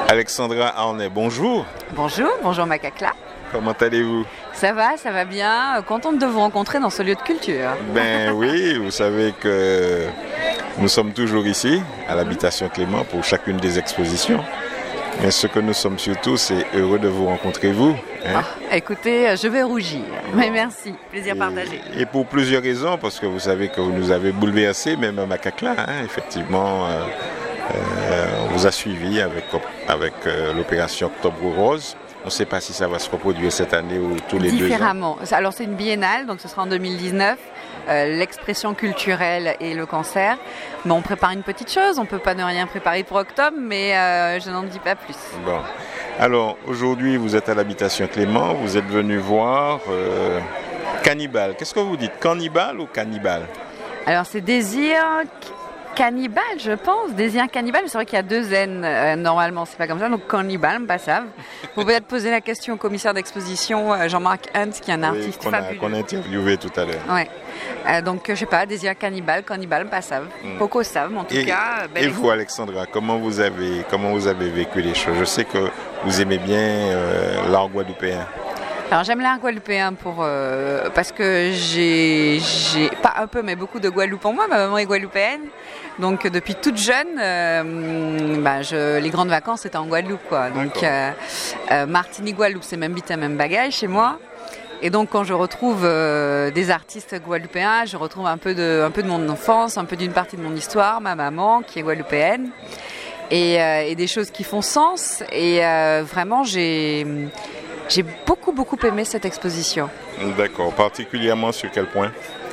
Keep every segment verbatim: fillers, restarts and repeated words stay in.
Alexandra Arnay, bonjour. Bonjour, bonjour Macacla. Comment allez-vous? Ça va, ça va bien. Contente de vous rencontrer dans ce lieu de culture. Ben oui, vous savez que nous sommes toujours ici, à l'habitation Clément, pour chacune des expositions. Mais ce que nous sommes surtout, c'est heureux de vous rencontrer, vous. Hein? Ah, écoutez, je vais rougir. Mais merci, plaisir et, partagé. Et pour plusieurs raisons, parce que vous savez que vous nous avez bouleversés, même à Macacla, hein, effectivement, euh, euh, on vous a suivi avec, avec euh, l'opération Octobre Rose. On ne sait pas si ça va se reproduire cette année ou tous les deux ans. Différemment. Alors c'est une biennale, donc ce sera en deux mille dix-neuf. Euh, l'expression culturelle et le cancer. Mais on prépare une petite chose, on ne peut pas ne rien préparer pour octobre, mais euh, je n'en dis pas plus. Bon. Alors aujourd'hui vous êtes à l'habitation Clément, vous êtes venu voir euh, Cannibale. Qu'est-ce que vous dites, cannibale ou cannibale? Alors c'est Désir Cannibale, je pense. Désir Cannibale, c'est vrai qu'il y a deux N, euh, normalement, c'est pas comme ça, donc Cannibale, pas ça. Vous pouvez peut-être poser la question au commissaire d'exposition, euh, Jean-Marc Hunt, qui est un oui, artiste qu'on fabuleux. A, qu'on a interviewé tout à l'heure. Ouais. Euh, donc, je sais pas, Désir Cannibale, Cannibale, pas ça. Mm. Coco Save, en tout et, cas. Et vous, Alexandra, comment vous avez, comment vous avez vécu les choses? Je sais que vous aimez bien euh, l'art guadeloupéen. Alors j'aime l'art guadeloupéen pour, euh, parce que j'ai, j'ai, pas un peu, mais beaucoup de Guadeloupe en moi. Ma maman est guadeloupéenne. Donc depuis toute jeune, euh, bah, je, les grandes vacances c'était en Guadeloupe, quoi. Donc euh, euh, Martinique, Guadeloupe, c'est même bite à même bagage chez moi. Et donc quand je retrouve euh, des artistes guadeloupéens, je retrouve un peu de, un peu de mon enfance, un peu d'une partie de mon histoire, ma maman qui est guadeloupéenne, et, euh, et des choses qui font sens. Et euh, vraiment j'ai J'ai beaucoup, beaucoup aimé cette exposition. D'accord. Particulièrement sur quel point?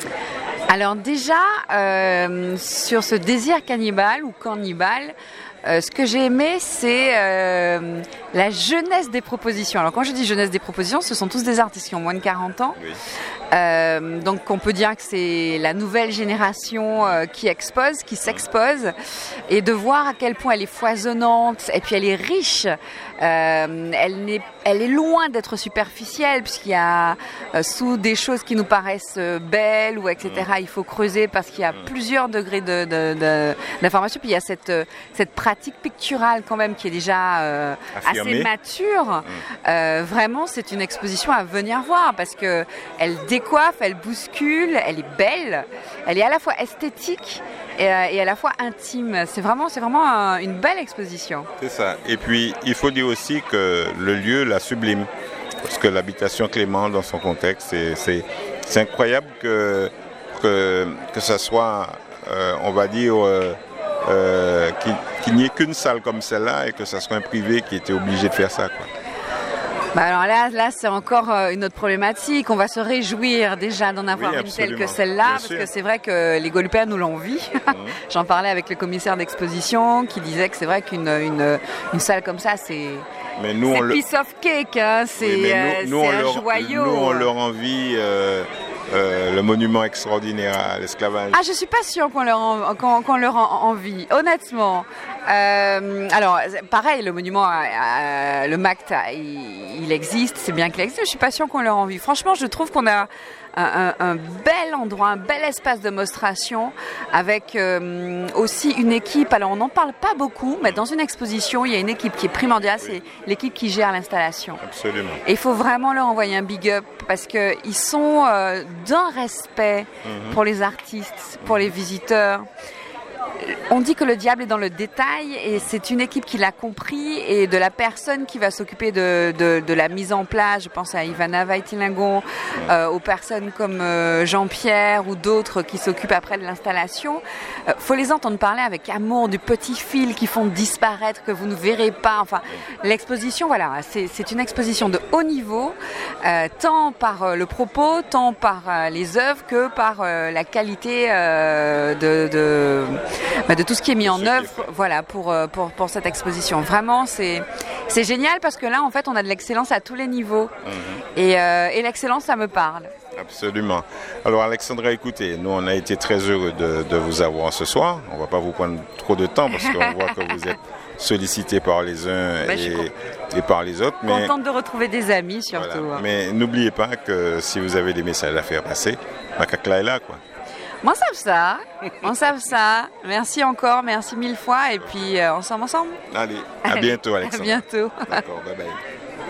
Alors déjà, euh, sur ce désir cannibale ou cannibale, euh, ce que j'ai aimé, c'est euh, la jeunesse des propositions. Alors quand je dis jeunesse des propositions, ce sont tous des artistes qui ont moins de quarante ans. Oui. Euh, donc on peut dire que c'est la nouvelle génération euh, qui expose, qui s'expose, et de voir à quel point elle est foisonnante, et puis elle est riche. Euh, elle, n'est, elle est loin d'être superficielle, puisqu'il y a euh, sous des choses qui nous paraissent euh, belles ou et cetera. Il faut creuser parce qu'il y a plusieurs degrés de, de, de, d'information. Puis il y a cette, cette pratique picturale quand même qui est déjà euh, assez mature. Euh, vraiment, c'est une exposition à venir voir parce que elle décoiffe, elle bouscule, elle est belle, elle est à la fois esthétique et, euh, et à la fois intime. C'est vraiment, c'est vraiment un, une belle exposition. C'est ça. Et puis, il faut dire aussi que le lieu la sublime. Parce que l'habitation Clément, dans son contexte, c'est, c'est, c'est incroyable que, que, que ça soit, euh, on va dire, euh, euh, qu'il, qu'il n'y ait qu'une salle comme celle-là et que ça soit un privé qui était obligé de faire ça, quoi. Bah alors là, là, c'est encore une autre problématique. On va se réjouir déjà d'en avoir oui, une telle que celle-là, Bien parce sûr. que c'est vrai que les Guadeloupéens nous l'envient. Mmh. J'en parlais avec le commissaire d'exposition qui disait que c'est vrai qu'une une, une salle comme ça, c'est, mais nous, c'est on piece le... of cake, hein. c'est, oui, nous, nous, c'est un leur, joyau. Nous, on leur envie euh, euh, le monument extraordinaire à l'esclavage. Ah, je suis pas sûre qu'on leur, en, qu'on, qu'on leur en envie, honnêtement. Euh, alors, pareil, le monument, euh, le M A C T, il, il existe, c'est bien qu'il existe, je suis pas sûre qu'on leur envie. Franchement, je trouve qu'on a un, un, un bel endroit, un bel espace de démonstration avec euh, aussi une équipe. Alors, on n'en parle pas beaucoup, mais dans une exposition, il y a une équipe qui est primordiale, oui. C'est l'équipe qui gère l'installation. Absolument. Et il faut vraiment leur envoyer un big up parce qu'ils sont euh, d'un respect mm-hmm. pour les artistes, pour les visiteurs. On dit que le diable est dans le détail et c'est une équipe qui l'a compris et de la personne qui va s'occuper de, de, de la mise en place, je pense à Ivana Vaitilingon, euh, aux personnes comme euh, Jean-Pierre ou d'autres qui s'occupent après de l'installation. Euh, faut les entendre parler avec amour du petit fil qui font disparaître, que vous ne verrez pas. Enfin, l'exposition, voilà, c'est, c'est une exposition de haut niveau, euh, tant par euh, le propos, tant par euh, les œuvres que par euh, la qualité euh, de... de de tout ce qui est mis en œuvre, voilà, pour, pour, pour cette exposition. Vraiment, c'est, c'est génial parce que là, en fait, on a de l'excellence à tous les niveaux. Mm-hmm. Et, euh, et l'excellence, ça me parle. Absolument. Alors, Alexandra, écoutez, nous, on a été très heureux de, de vous avoir ce soir. On ne va pas vous prendre trop de temps parce qu'on voit que vous êtes sollicité par les uns ben, et, et par les autres. Mais contente de retrouver des amis, surtout. Voilà. Mais n'oubliez pas que si vous avez des messages à faire passer, Macacla est là, quoi. On savent ça, on savent ça. Merci encore, merci mille fois et puis euh, ensemble, ensemble. Allez, à bientôt Alexandre. À bientôt. D'accord, bye bye.